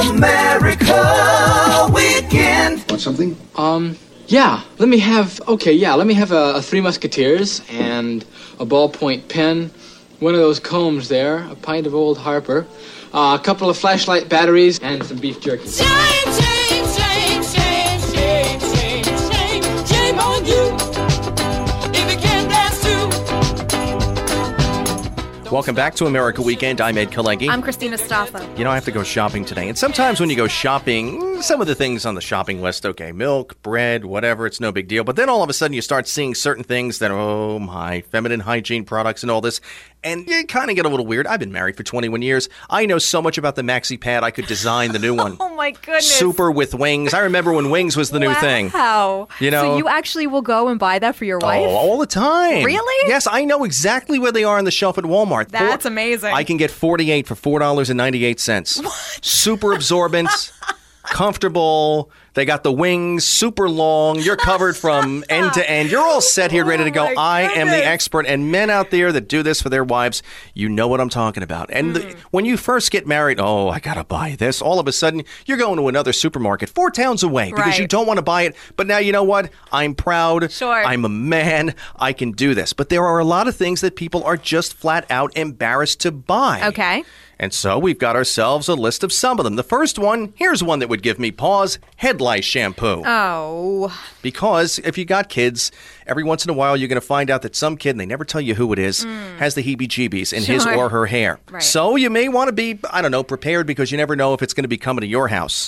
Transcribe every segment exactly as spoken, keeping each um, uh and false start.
America Weekend. Want something? Um, yeah. Let me have, okay, yeah, let me have a, a Three Musketeers and a ballpoint pen, one of those combs there, a pint of Old Harper, uh, a couple of flashlight batteries, and some beef jerky. Shame, shame, shame, shame, shame, shame, shame, shame on you. If you can't dance too. Welcome back to America Weekend. I'm Ed Kalengi. I'm Christina Stoffa. You know, I have to go shopping today. And sometimes when you go shopping, some of the things on the shopping list, okay, milk, bread, whatever, it's no big deal. But then all of a sudden you start seeing certain things that, oh my, feminine hygiene products and all this. And you kind of get a little weird. I've been married for twenty-one years. I know so much about the Maxi Pad, I could design the new one. Oh, my goodness. Super with wings. I remember when wings was the new wow. thing. Wow. You know? So you actually will go and buy that for your wife? Oh, all the time. Really? Yes, I know exactly where they are on the shelf at Walmart. That's Four, amazing. I can get forty-eight for four dollars and ninety-eight cents. What? Super absorbent, comfortable. They got the wings, super long. You're covered from end to end. You're all set here, ready to go. Oh I am the goodness. expert. And men out there that do this for their wives, you know what I'm talking about. And Mm. the, when you first get married, oh, I got to buy this. All of a sudden, you're going to another supermarket four towns away because Right. you don't want to buy it. But now you know what? I'm proud. Sure. I'm a man. I can do this. But there are a lot of things that people are just flat out embarrassed to buy. Okay. And so we've got ourselves a list of some of them. The first one, here's one that would give me pause, head lice shampoo. Oh. Because if you got kids, every once in a while you're going to find out that some kid, and they never tell you who it is, has the heebie-jeebies in his Sure. or her hair. Right. So you may want to be, I don't know, prepared because you never know if it's going to be coming to your house.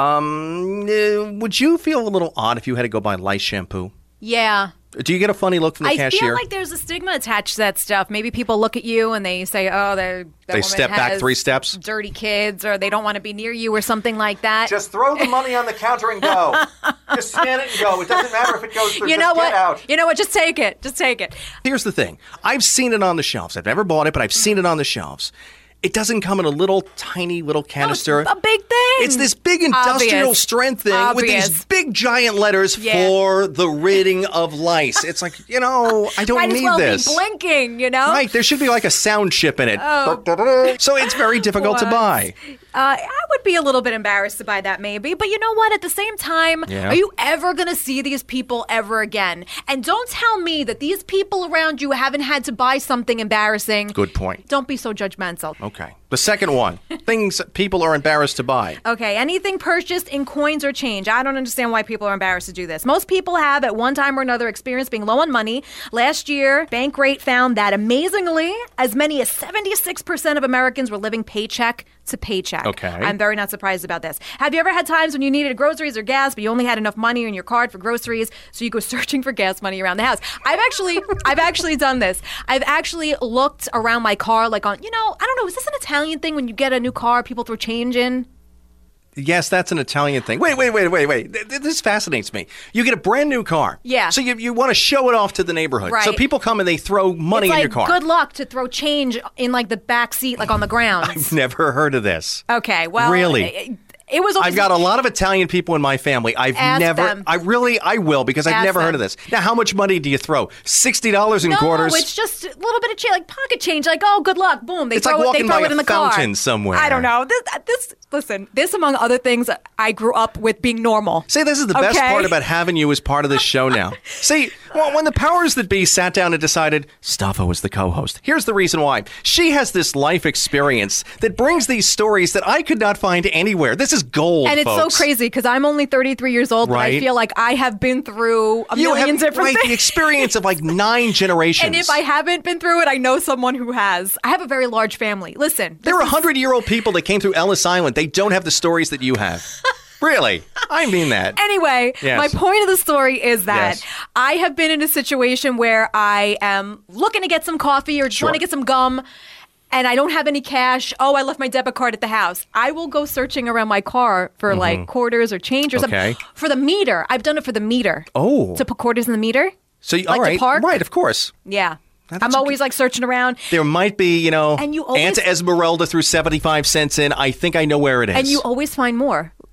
Um, uh, would you feel a little odd if you had to go buy lice shampoo? Yeah. Do you get a funny look from the I cashier? feel like there's a stigma attached to that stuff. Maybe people look at you and they say, oh, they're, that They woman step back has three steps? dirty kids, or they don't want to be near you or something like that. Just throw the money on the counter and go. Just scan it and go. It doesn't matter if it goes through. you Just know get what? out. You know what? Just take it. Just take it. Here's the thing. I've seen it on the shelves. I've never bought it, but I've seen it on the shelves. It doesn't come in a little tiny little canister. A big thing. It's this big industrial Obvious. strength thing with Obvious. these big giant letters Yeah. for the ridding of lice. It's like, you know, I don't Might need as well this. be blinking, you know? Right, there should be like a sound chip in it. Oh. So it's very difficult to What? buy. Uh, I would be a little bit embarrassed to buy that, maybe. But you know what? At the same time, Yeah. are you ever going to see these people ever again? And don't tell me that these people around you haven't had to buy something embarrassing. Good point. Don't be so judgmental. Okay. The second one, things people are embarrassed to buy. Okay, anything purchased in coins or change. I don't understand why people are embarrassed to do this. Most people have, at one time or another, experienced being low on money. Last year, Bankrate found that amazingly, as many as seventy-six percent of Americans were living paycheck to paycheck. Okay. I'm very not surprised about this. Have you ever had times when you needed groceries or gas, but you only had enough money in your card for groceries, so you go searching for gas money around the house? I've actually, I've actually done this. I've actually looked around my car, like on, you know, I don't know, is this an Italian thing when you get a new car, people throw change in? Yes, that's an Italian thing. Wait, wait, wait, wait, wait. Th- th- This fascinates me. You get a brand new car. Yeah. So you, you want to show it off to the neighborhood. So Right. people come and they throw money It's in like your car. good luck to throw change in like the back seat, like on the ground. I've never heard of this. Okay, well, Really? it, it was. Always, I've got a lot of Italian people in my family. I've Ask never, them. I really, I will because I've Ask never heard them. of this. Now, how much money do you throw? sixty dollars in no, quarters? it's just a little bit of change, like pocket change. Like, oh, good luck, boom. They It's throw like it. walking They throw by it in a the car. fountain somewhere. I don't know. This, this, listen. This, among other things, I grew up with being normal. See, this is the best Okay? part about having you as part of this show now. See, well, when the powers that be sat down and decided Stoffa was the co-host, here's the reason why. She has this life experience that brings these stories that I could not find anywhere. This is gold, And it's folks. so crazy because I'm only thirty-three years old, but I Right. feel like I have been through a You million have different right, the things. experience of like nine generations. And if I haven't been through it, I know someone who has. I have a very large family. Listen, There are this is- hundred-year-old people that came through Ellis Island. They don't have the stories that you have. Really? I mean that. Anyway, Yes. my point of the story is that Yes. I have been in a situation where I am looking to get some coffee or just Sure. want to get some gum, and I don't have any cash. Oh, I left my debit card at the house. I will go searching around my car for like quarters or change or Okay. something. For the meter. I've done it for the meter. Oh. To put quarters in the meter? So, you- like all to right. park? Right, of course. Yeah. That's I'm a always good- like searching around. There might be, you know, And you always- Aunt Esmeralda threw seventy-five cents in. I think I know where it is. And you always find more.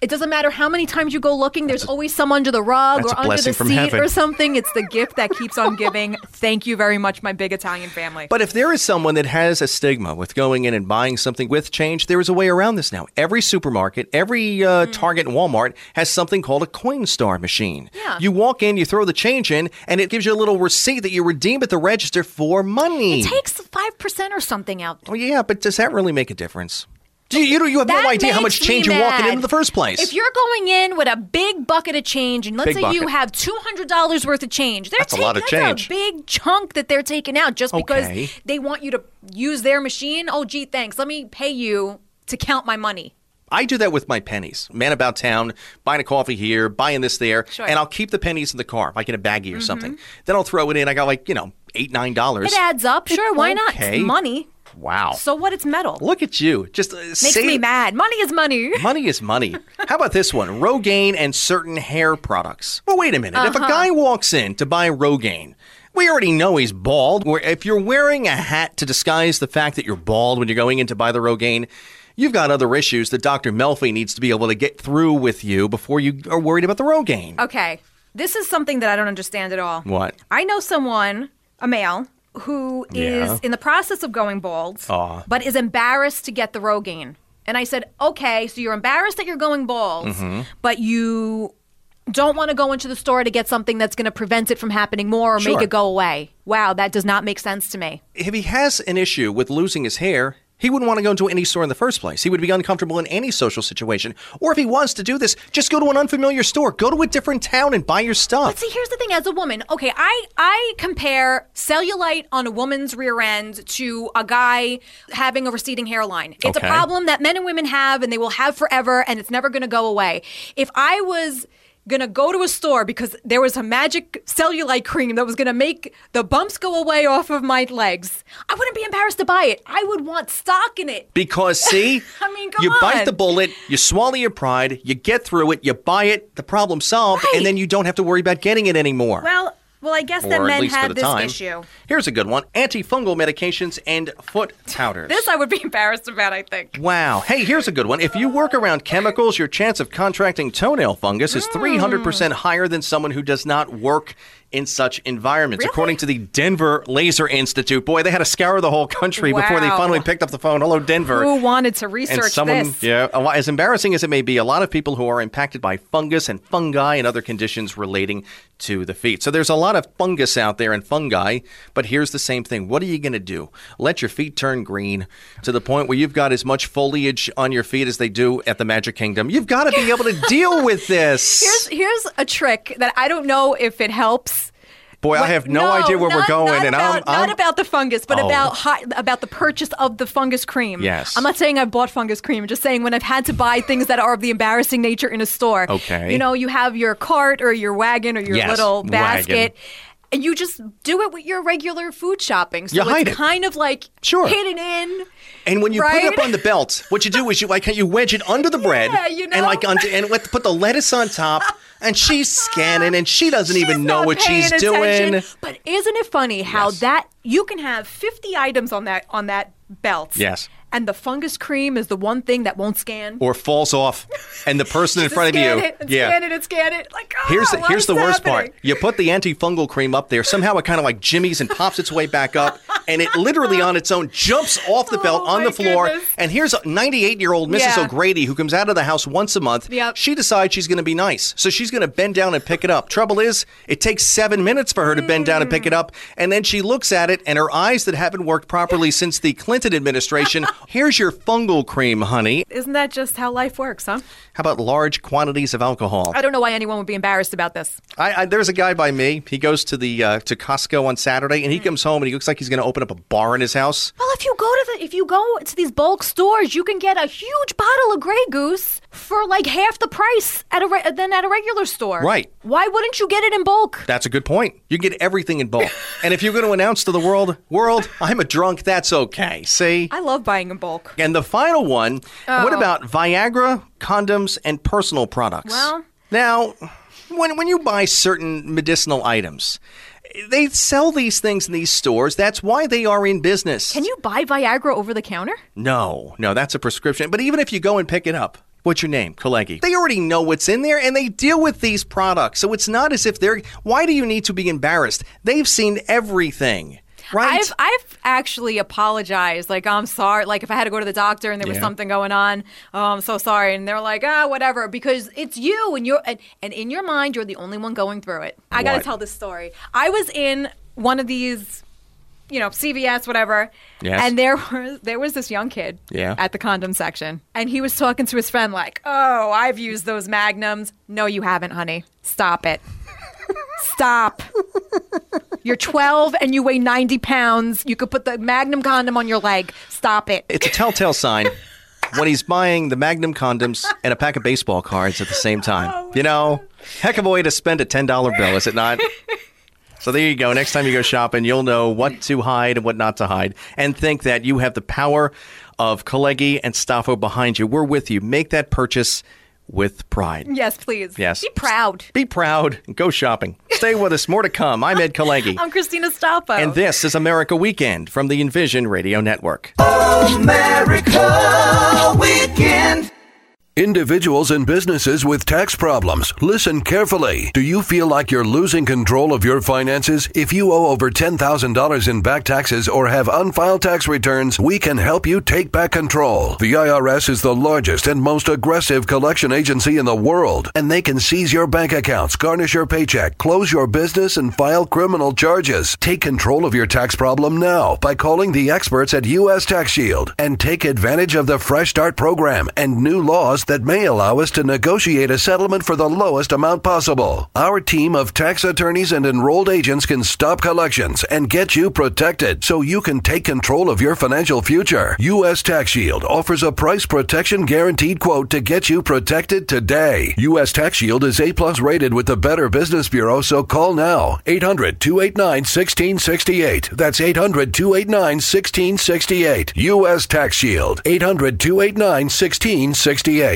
It doesn't matter how many times you go looking, there's always some under the rug that's or a under blessing the from seat heaven. or something. It's the gift that keeps on giving. Thank you very much, my big Italian family. But if there is someone that has a stigma with going in and buying something with change, there is a way around this now. Every supermarket, every uh, Mm. Target and Walmart has something called a Coinstar machine. Yeah. You walk in, you throw the change in, and it gives you a little receipt that you redeem at the register for money. It takes five percent or something out. Oh, yeah, but does that really make a difference? Do you, you, know, you have no That idea how much makes me change you're walking mad. in in the first place. If you're going in with a big bucket of change, and let's Big say you bucket. have two hundred dollars worth of change, they're That's a taking, lot of that's change. a big chunk that they're taking out just because Okay. they want you to use their machine. Oh, gee, thanks. Let me pay you to count my money. I do that with my pennies. Man about town, buying a coffee here, buying this there, Sure. and I'll keep the pennies in the car, like in a baggie or something. Then I'll throw it in. I got like, you know, eight, nine dollars. It adds up. Sure, why not? Okay. It's money. Wow. So what? It's metal. Look at you. Just uh, Makes save- me mad. Money is money. Money is money. How about this one? Rogaine and certain hair products. Well, wait a minute. If a Uh-huh. guy walks in to buy Rogaine, we already know he's bald. Where if you're wearing a hat to disguise the fact that you're bald when you're going in to buy the Rogaine, you've got other issues that Doctor Melfi needs to be able to get through with you before you are worried about the Rogaine. Okay. This is something that I don't understand at all. What? I know someone, a male, who is Yeah. in the process of going bald, Aw. but is embarrassed to get the Rogaine. And I said, okay, so you're embarrassed that you're going bald, Mm-hmm. but you don't want to go into the store to get something that's going to prevent it from happening more or Sure. make it go away. Wow, that does not make sense to me. If he has an issue with losing his hair, he wouldn't want to go into any store in the first place. He would be uncomfortable in any social situation. Or if he wants to do this, just go to an unfamiliar store. Go to a different town and buy your stuff. But see, here's the thing. As a woman, okay, I, I compare cellulite on a woman's rear end to a guy having a receding hairline. It's Okay. a problem that men and women have, and they will have forever, and it's never going to go away. If I was going to go to a store because there was a magic cellulite cream that was going to make the bumps go away off of my legs, I wouldn't be embarrassed to buy it. I would want stock in it. Because, see, I mean, come you bite on. the bullet, you swallow your pride, you get through it, you buy it, the problem's solved, Right. and then you don't have to worry about getting it anymore. Well, well, I guess that or at men least for have the this time. issue. Here's a good one. Antifungal medications and foot powders. This I would be embarrassed about, I think. Wow. Hey, here's a good one. If you work around chemicals, your chance of contracting toenail fungus is three hundred percent higher than someone who does not work in such environments, Really? according to the Denver Laser Institute. Boy, they had to scour the whole country before they Wow. finally picked up the phone. Hello, Denver. Who wanted to research and someone, this? yeah, a lot- as embarrassing as it may be, a lot of people who are impacted by fungus and fungi and other conditions relating to the feet. So there's a lot of fungus out there and fungi, but here's the same thing. What are you going to do? Let your feet turn green to the point where you've got as much foliage on your feet as they do at the Magic Kingdom. You've got to be able to deal with this. Here's here's a trick that I don't know if it helps. Boy, I What- have no, idea where not- we're going, not and about, I'm, I'm not about the fungus, but Oh. about hi, about the purchase of the fungus cream. Yes. I'm not saying I've bought fungus cream. I'm just saying when I've had to buy things that are of the embarrassing nature in a store. Okay. You know, you have your cart or your wagon or your Yes, little wagon. basket. And you just do it with your regular food shopping. So You it's hide it. kind of like Sure. hidden in. And when you put Right? it up on the belt, what you do is you like you wedge it under the bread, Yeah, you know? and like under, and let, put the lettuce on top. And she's scanning, and she doesn't even She's know not what she's paying doing. attention. But isn't it funny how Yes. that you can have fifty items on that on that belt? Yes. And the fungus cream is the one thing that won't scan. Or falls off, and the person in Just front of scan you, it and yeah. scan it and scan it. Like, oh, Here's the, why here's is the this worst happening? part. You put the antifungal cream up there. Somehow it kind of like jimmies and pops its way back up, and it literally on its own jumps off the belt Oh, on my the floor. goodness. And here's a ninety-eight-year-old Missus Yeah. O'Grady who comes out of the house once a month. Yep. She decides she's going to be nice, so she's going to bend down and pick it up. Trouble is, it takes seven minutes for her to bend down and pick it up, and then she looks at it, and her eyes that haven't worked properly since the Clinton administration. Here's your fungal cream, honey. Isn't that just how life works, huh? How about large quantities of alcohol? I don't know why anyone would be embarrassed about this. I, I, there's a guy by me. He goes to the uh, to Costco on Saturday, and he comes home and he looks like he's going to open up a bar in his house. Well, if you go to the if you go to these bulk stores, you can get a huge bottle of Grey Goose for like half the price at a re- than at a regular store. Right. Why wouldn't you get it in bulk? That's a good point. You get everything in bulk. And if you're going to announce to the world, world, I'm a drunk, that's okay. See? I love buying in bulk. And the final one, what Oh. about Viagra, condoms, and personal products? Well- Now, when, when you buy certain medicinal items, they sell these things in these stores. That's why they are in business. Can you buy Viagra over the counter? No, no, that's a prescription. But even if you go and pick it up, What's your name? Kalegi. They already know what's in there, and they deal with these products. So it's not as if they're... Why do you need to be embarrassed? They've seen everything, right? I've I've actually apologized. Like, I'm sorry. Like, if I had to go to the doctor and there was Yeah. something going on, oh, I'm so sorry. And they're like, ah, whatever. Because it's you, and you're and, and in your mind, you're the only one going through it. I got to What? tell this story. I was in one of these... you know, C V S, whatever. Yes. And there was there was this young kid Yeah. at the condom section. And he was talking to his friend like, oh, I've used those Magnums. No, you haven't, honey. Stop it. Stop. You're twelve and you weigh ninety pounds. You could put the Magnum condom on your leg. Stop it. It's a telltale sign when he's buying the Magnum condoms and a pack of baseball cards at the same time. Oh, you know, heck of a way to spend a ten dollar bill, is it not? So there you go. Next time you go shopping, you'll know what to hide and what not to hide. And think that you have the power of Kalegi and Staffo behind you. We're with you. Make that purchase with pride. Yes, please. Yes. Be proud. Be proud and go shopping. Stay with us. More to come. I'm Ed Kalegi. I'm Christina Staffa. And this is America Weekend from the Envision Radio Network. America Weekend. Individuals and businesses with tax problems, listen carefully. Do you feel like you're losing control of your finances? If you owe over ten thousand dollars in back taxes or have unfiled tax returns, we can help you take back control. The I R S is the largest and most aggressive collection agency in the world, and they can seize your bank accounts, garnish your paycheck, close your business, and file criminal charges. Take control of your tax problem now by calling the experts at U S Tax Shield and take advantage of the Fresh Start program and new laws that may allow us to negotiate a settlement for the lowest amount possible. Our team of tax attorneys and enrolled agents can stop collections and get you protected so you can take control of your financial future. U S Tax Shield offers a price protection guaranteed quote to get you protected today. U S Tax Shield is A plus rated with the Better Business Bureau, so call now. eight hundred, two eight nine, one six six eight. That's eight hundred, two eight nine, one six six eight. U S Tax Shield. eight hundred, two eight nine, one six six eight.